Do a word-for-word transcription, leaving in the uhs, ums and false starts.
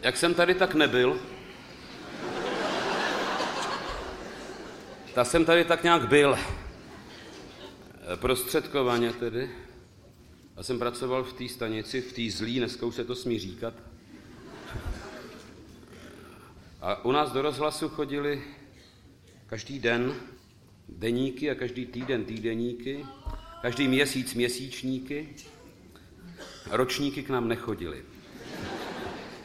jak jsem tady tak nebyl, ta jsem tady tak nějak byl. Prostředkovaně tedy. Já jsem pracoval v té stanici, v té zlý, dneska už se to smí říkat. A u nás do rozhlasu chodili každý den deníky a každý týden týdeníky, každý měsíc měsíčníky. Ročníky k nám nechodily.